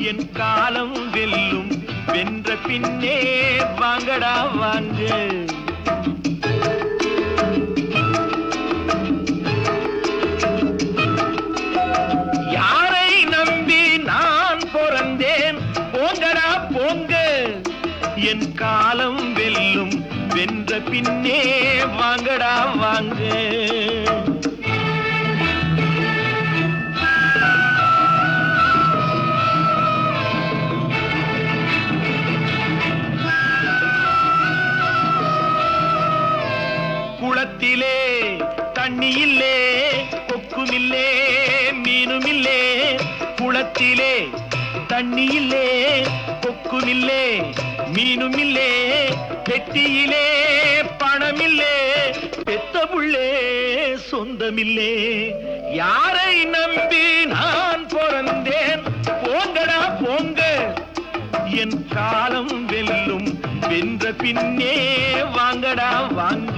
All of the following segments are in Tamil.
என் காலம் வெல்லும் வென்ற பின்னே வாங்கடா வாங்க. யாரை நம்பி நான் பிறந்தேன் போங்கடா போங்க. என் காலம் வெல்லும் வென்ற பின்னே வாங்கடா வாங்க. குளத்திலே தண்ணி இல்லே கொக்குமில்லே மீனுமில்லே. குளத்திலே தண்ணி இல்லே கொக்குமில்லே மீனுமில்லே. பெட்டியிலே பணமில்லே பெத்த புள்ளே சொந்தமில்லே. யாரை நம்பி நான் பிறந்தேன் போங்கடா போங்க. என் காலம் வெல்லும் வென்ற பின்னே வாங்கடா வாங்க.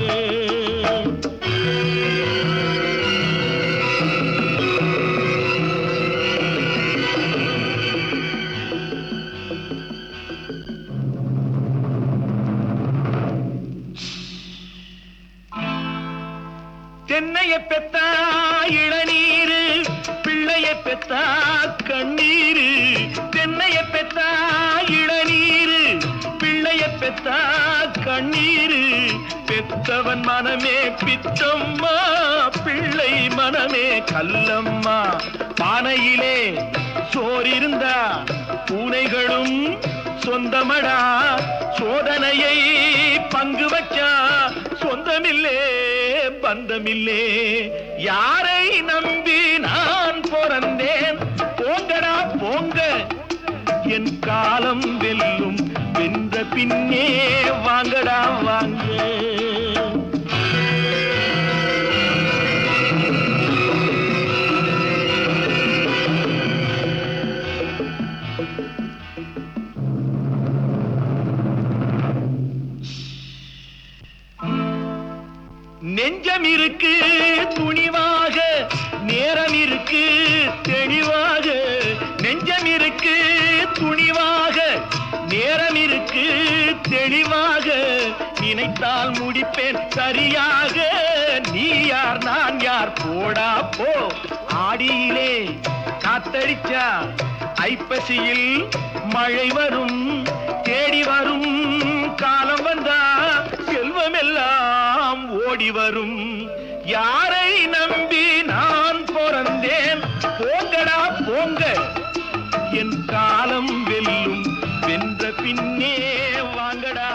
தென்னைய பெத்தா இளநீரு பிள்ளைய பெத்தா கண்ணீரு. தென்னைய பெத்தா இளநீரு பிள்ளைய பெத்தா கண்ணீரு. பெத்தவன் மனமே பித்தம்மா பிள்ளை மனமே கல்லம்மா. பானையிலே சோறிருந்தா பூனைகளும் சொந்தமடா. சோதனையை பங்கு வச்சா சொந்தமில்லே பந்தமில்லே. யாரை நம்பி நான் பிறந்தேன் போங்கடா போங்க. என் காலம் வெல்லும் வென்ற பின்னே வாங்கடா வாங்க. நெஞ்சம் இருக்கு துணிவாக நேரம் இருக்கு தெளிவாக. நெஞ்சம் இருக்கு துணிவாக நேரம் இருக்கு தெளிவாக. நினைத்தால் முடிப்பேன் சரியாக. நீ யார் நான் யார் போடா போ. ஆடியிலே காத்தடிச்சா ஐப்பசியில் மழை வரும். தேடி வரும் காலம் வந்தா செல்வமெல்லாம் ஓடி வரும். யாரை நம்பி நான் பிறந்தேன் போங்கடா போங்க. என் காலம் வெல்லும் வென்ற பின்னே வாங்கடா